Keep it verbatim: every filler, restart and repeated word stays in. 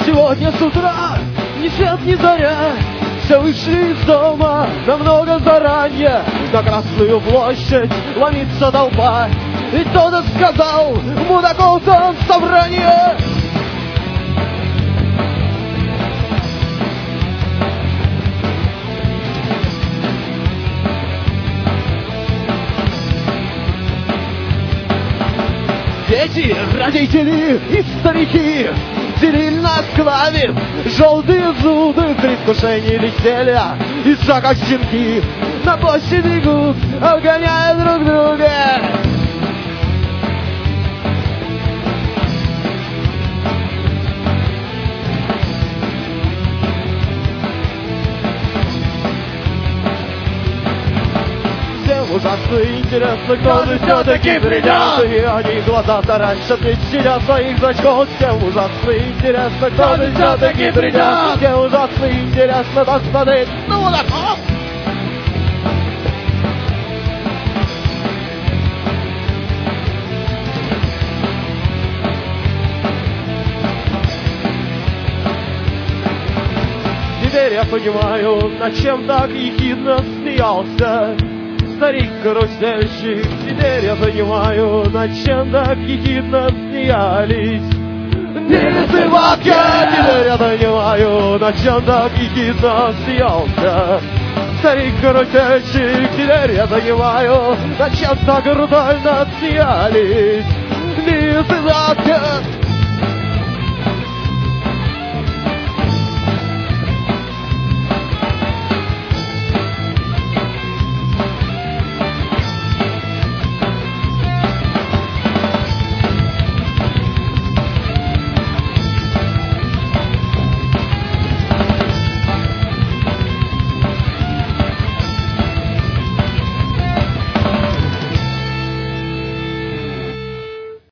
Сегодня с утра ни свет, ни заря, все вышли из дома намного заранее. На Красную площадь ломится толпа, и кто-то сказал, мудаков там собрание. Дети, родители и старики делили нас клавиш, желтые зубы в предвкушении веселья. И за как щенки на площадь бегут, обгоняя друг друга. Ужасно интересно, кто же все-таки придет. И они глаза таращат, ведь сидят своих зрачков. Всем ужасно интересно, кто же все-таки придет. Всем ужасно интересно посмотреть на мудаков. Теперь я понимаю, над чем так ехидно смеялся старик-карусельщик. Теперь я понимаю, над чем так ехидно смеялись Нильс и Ватка. Теперь я понимаю, над чем так ехидно смеялся старик-карусельщик. Теперь я понимаю, над чем так брутально смеялись Нильс и Ватка.